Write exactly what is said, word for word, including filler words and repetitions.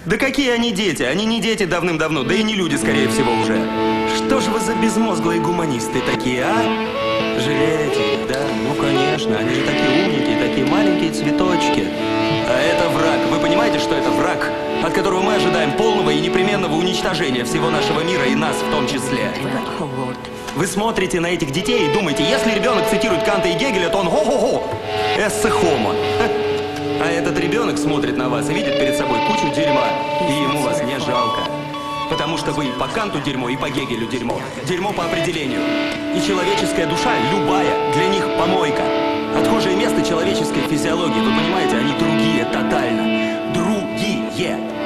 Да какие они дети? Они не дети давным-давно, да и не люди, скорее всего, уже. Что же вы за безмозглые гуманисты такие, а? Жалеете их, да? Ну, конечно, они же такие умненькие, такие маленькие цветочки. А это враг. Вы понимаете, что это враг, от которого мы ожидаем полного и непременного уничтожения всего нашего мира и нас в том числе? Вы смотрите на этих детей и думаете, если ребенок цитирует Канта и Гегеля, то он хо-хо-хо, эссе хомо. А этот ребенок смотрит на вас и видит перед собой кучу дерьма, и ему вас не жалко. Потому что вы по Канту дерьмо и по Гегелю дерьмо. Дерьмо по определению. И человеческая душа, любая, для них помойка. Отхожее место человеческой физиологии. Вы понимаете, они другие тотально. Другие.